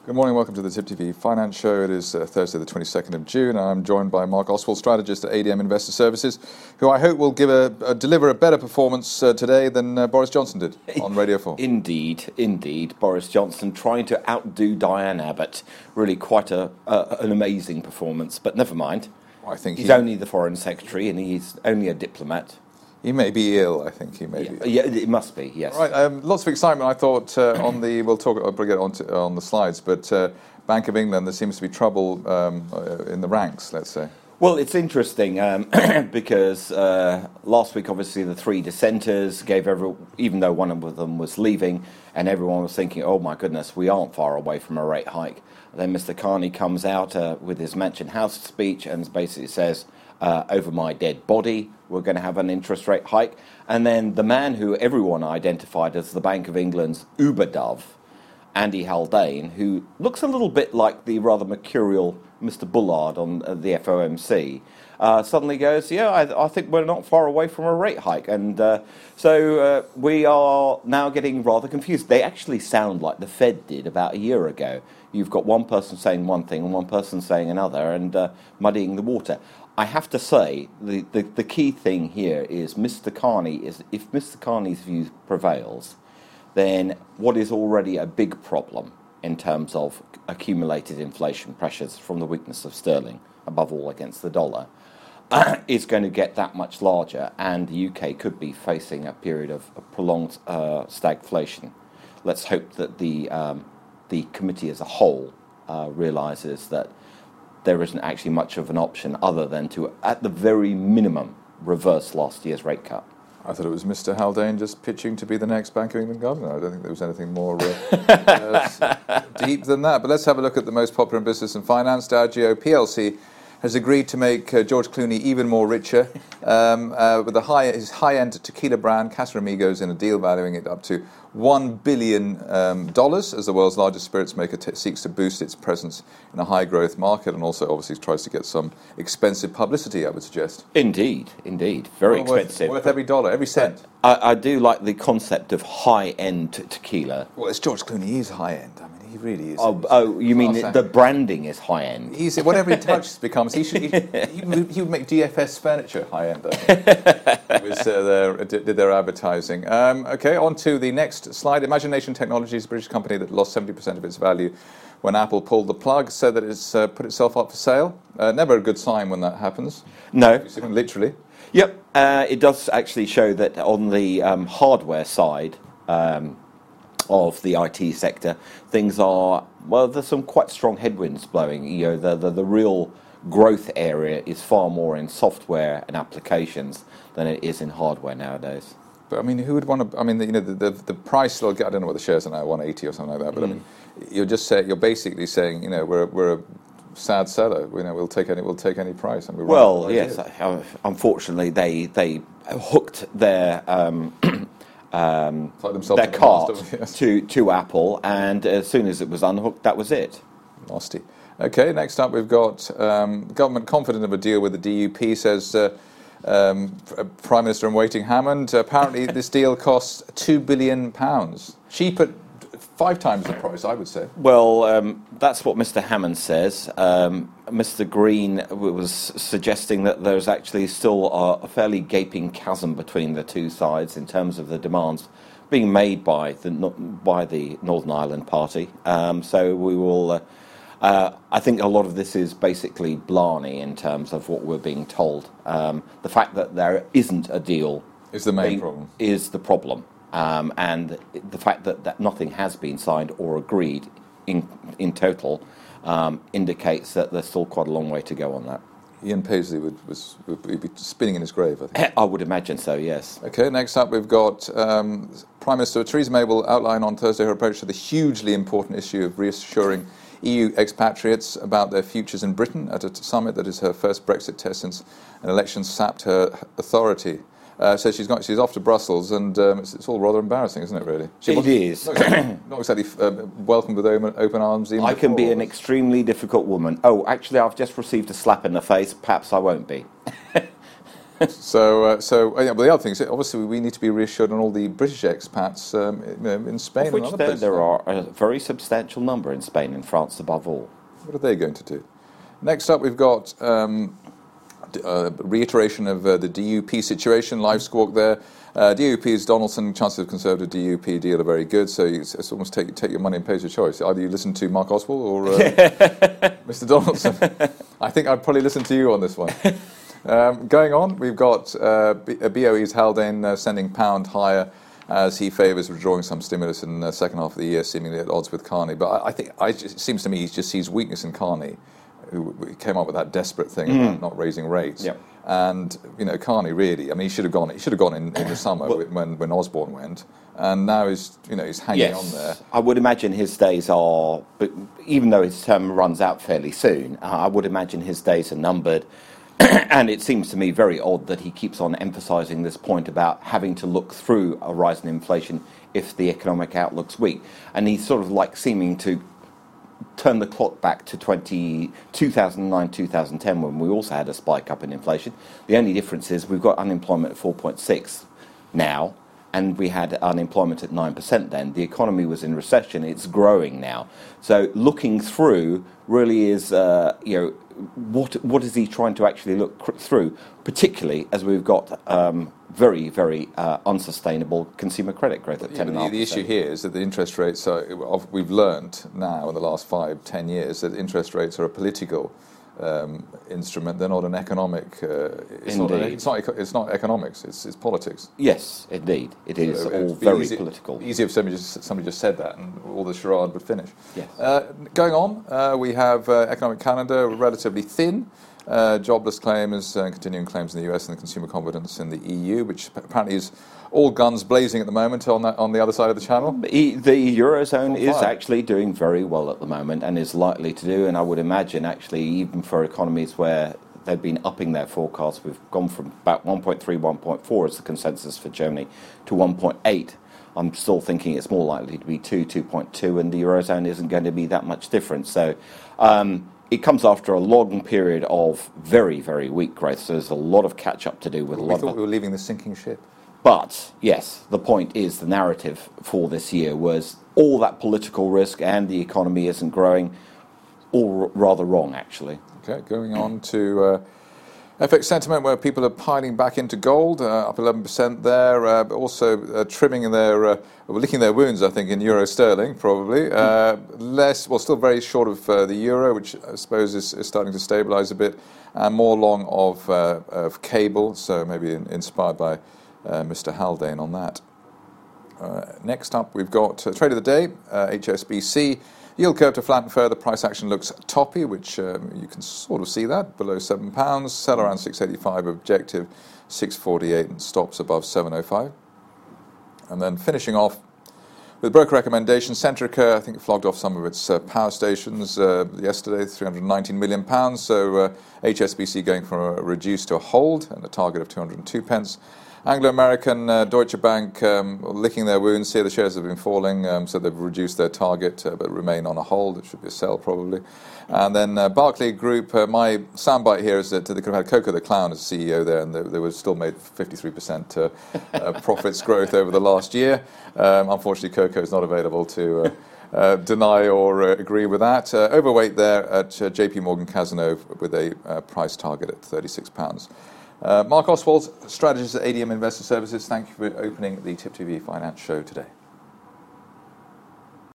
Good morning, welcome to the Zip TV Finance Show. It is Thursday the 22nd of June. I'm joined by Mark Oswald, strategist at ADM Investor Services, who I hope will deliver a better performance today than Boris Johnson did on Radio 4. Indeed. Boris Johnson trying to outdo Diane Abbott. Really quite an amazing performance, but never mind. I think he's only the Foreign Secretary and he's only a diplomat. He may be ill, I think he may be. Yeah, it must be, yes. Right, lots of excitement, I thought, we'll bring it on the slides, but Bank of England, there seems to be trouble in the ranks, let's say. Well, it's interesting because last week, obviously, the three dissenters gave even though one of them was leaving, and everyone was thinking, oh my goodness, we aren't far away from a rate hike. Then Mr. Carney comes out with his Mansion House speech and basically says, over my dead body, we're going to have an interest rate hike. And then the man who everyone identified as the Bank of England's Uber dove, Andy Haldane, who looks a little bit like the rather mercurial Mr. Bullard on the FOMC, suddenly goes, I think we're not far away from a rate hike. And so we are now getting rather confused. They actually sound like the Fed did about a year ago. You've got one person saying one thing and one person saying another and muddying the water. I have to say, the key thing here is Mr. Carney if Mr. Carney's view prevails, then what is already a big problem in terms of accumulated inflation pressures from the weakness of sterling, above all against the dollar, is going to get that much larger, and the UK could be facing a period of prolonged stagflation. Let's hope that the committee as a whole realises that there isn't actually much of an option other than to, at the very minimum, reverse last year's rate cut. I thought it was Mr. Haldane just pitching to be the next Bank of England governor. I don't think there was anything more deep than that. But let's have a look at the most popular in business and finance. Diageo plc has agreed to make George Clooney even more richer with his high-end tequila brand, Casamigos, in a deal valuing it up to $1 billion as the world's largest spirits maker seeks to boost its presence in a high-growth market and also obviously tries to get some expensive publicity, I would suggest. Indeed. Very expensive. Worth every dollar, every cent. I do like the concept of high-end tequila. Well, it's George Clooney. He's high-end. I mean, he really is. Oh, you mean the branding is high-end? Whatever he touches becomes. He would make DFS furniture high-end. Did their advertising. Okay, on to the next slide. Imagination Technologies, a British company that lost 70% of its value when Apple pulled the plug, said that it's put itself up for sale. Never a good sign when that happens. No. Literally. Yep. It does actually show that on the hardware side of the IT sector, things are, well, there's some quite strong headwinds blowing. You know, the real growth area is far more in software and applications than it is in hardware nowadays. But I mean, who would want to? I mean, the price. I don't know what the shares are now, 180 or something like that. But I mean, you're basically saying, we're a sad seller. We'll take any price. And yes. Unfortunately, they hooked their cart to Apple, and as soon as it was unhooked, that was it. Nasty. Okay, next up we've got government confident of a deal with the DUP, says Prime Minister in waiting Hammond. Apparently this deal costs £2 billion. Cheap at 5 times the price, I would say. Well, that's what Mr. Hammond says. Mr. Green was suggesting that there's actually still a fairly gaping chasm between the two sides in terms of the demands being made by the Northern Ireland Party. So we will... I think a lot of this is basically blarney in terms of what we're being told. The fact that there isn't a deal is the main problem. Is the problem. And the fact that nothing has been signed or agreed in total indicates that there's still quite a long way to go on that. Ian Paisley would be spinning in his grave, I think. I would imagine so, yes. Okay, next up we've got Prime Minister Theresa May will outline on Thursday her approach to the hugely important issue of reassuring EU expatriates about their futures in Britain at a summit that is her first Brexit test since an election sapped her authority. So she's off to Brussels, and it's all rather embarrassing, isn't it, really? It is. Not exactly welcomed with open arms. Even I can be an extremely difficult woman. Oh, actually, I've just received a slap in the face. Perhaps I won't be. But the other thing is that obviously we need to be reassured on all the British expats in Spain Of which and other places. there are a very substantial number in Spain and France above all. What are they going to do? Next up, we've got reiteration of the DUP situation, live squawk there. DUP's Donaldson, Chancellor of Conservative DUP deal are very good, so it's almost take your money and pay your choice. Either you listen to Mark Oswald or Mr. Donaldson. I think I'd probably listen to you on this one. Going on, we've got BOE's Haldane sending pound higher as he favours withdrawing some stimulus in the second half of the year, seemingly at odds with Carney. But it seems to me he just sees weakness in Carney, who came up with that desperate thing about not raising rates. Yep. And Carney really, I mean, he should have gone in the summer when Osborne went, and now he's hanging on there. I would imagine his days are, but even though his term runs out fairly soon, I would imagine his days are numbered. And it seems to me very odd that he keeps on emphasising this point about having to look through a rise in inflation if the economic outlook's weak. And he's sort of like seeming to turn the clock back to 2009, 2010, when we also had a spike up in inflation. The only difference is we've got unemployment at 4.6 now, and we had unemployment at 9% then. The economy was in recession. It's growing now. So looking through really is, what is he trying to actually look through, particularly as we've got very, very unsustainable consumer credit growth at 10.5%. The issue here is that the interest rates we've learned now in the last 5-10 years that interest rates are a political instrument. They're not an economic. It's not economics. It's politics. Yes, indeed, it is all very political. Easy if somebody just said that, and all the charade would finish. Yes. Going on, we have economic calendar relatively thin. Jobless claims, continuing claims in the US, and the consumer confidence in the EU, which apparently is all guns blazing at the moment on the other side of the channel. The Eurozone is actually doing very well at the moment and is likely to do, and I would imagine actually even for economies where they've been upping their forecasts, we've gone from about 1.3, 1.4 as the consensus for Germany to 1.8. I'm still thinking it's more likely to be 2.2, and the Eurozone isn't going to be that much different. So it comes after a long period of very, very weak growth, so there's a lot of catch-up to do with we thought we were leaving the sinking ship. But, yes, the point is the narrative for this year was all that political risk and the economy isn't growing, all rather wrong, actually. Okay, going on to FX sentiment, where people are piling back into gold, up 11% there, but also trimming licking their wounds, I think, in euro sterling, probably. Still very short of the euro, which I suppose is starting to stabilise a bit, and more long of cable, so maybe inspired by Mr. Haldane on that. Next up, we've got trade of the day, HSBC. Yield curve to flatten further. Price action looks toppy, which you can sort of see that, below £7. Sell around 685, objective 648, and stops above 705. And then finishing off with broker recommendation, Centrica, I think, flogged off some of its power stations yesterday, £319 million. So HSBC going from a reduced to a hold and a target of 202 pence. Anglo-American, Deutsche Bank licking their wounds here. The shares have been falling, so they've reduced their target, but remain on a hold. It should be a sell, probably. And then Barclay Group, my soundbite here is that they could have had Coco the Clown as CEO there, and they were still made 53% profits growth over the last year. Unfortunately, Coco is not available to deny or agree with that. Overweight there at JP Morgan Cazenove with a price target at £36. Mark Oswald, strategist at ADM Investor Services, thank you for opening the Tip TV Finance show today.